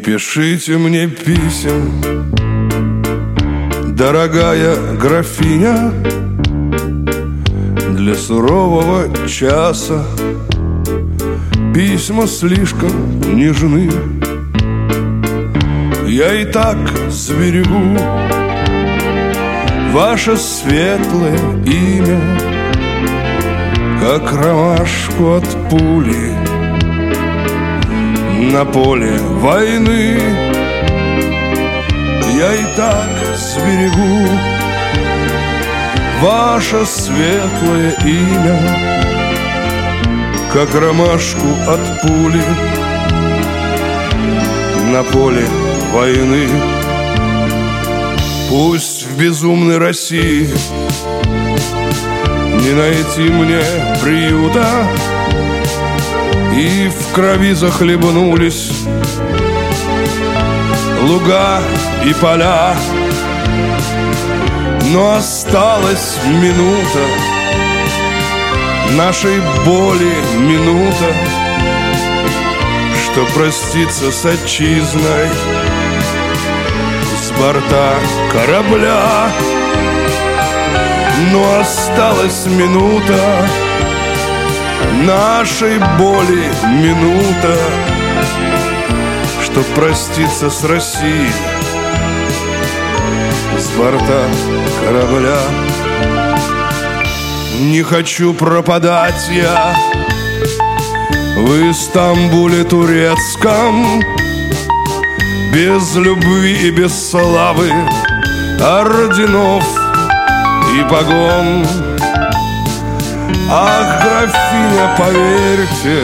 пишите мне писем, дорогая графиня. Для сурового часа письма слишком нежны. Я и так сберегу ваше светлое имя, как ромашку от пули на поле войны. Я и так сберегу ваше светлое имя, как ромашку от пули на поле войны. Пусть в безумной России не найти мне приюта, и в крови захлебнулись луга и поля. Но осталась минута нашей боли, минута, чтоб проститься с отчизной с борта корабля. Но осталась минута нашей боли, минута, чтоб проститься с Россией с борта корабля. Не хочу пропадать я в Истамбуле турецком, без любви и без славы, орденов и погон. Ах, графиня, поверьте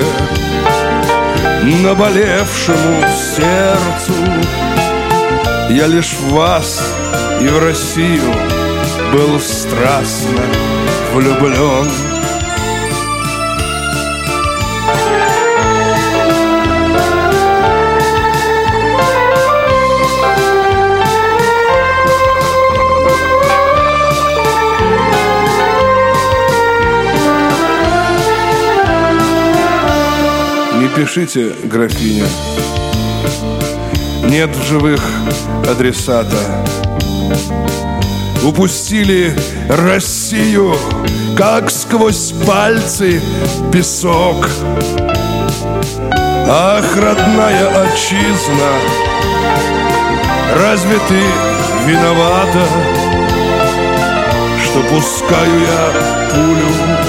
наболевшему сердцу, я лишь в вас и в Россию был страстно влюблен. Не пишите, графиня, нет в живых адресата. Упустили Россию, как сквозь пальцы песок. Ах, родная отчизна, разве ты виновата, что пускаю я пулю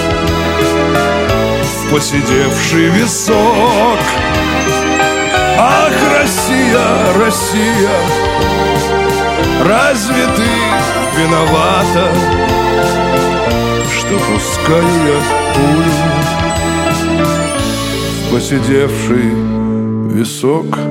в поседевший висок? Ах, Россия, Россия, разве ты виновата, что пускаю я пулю в поседевший висок?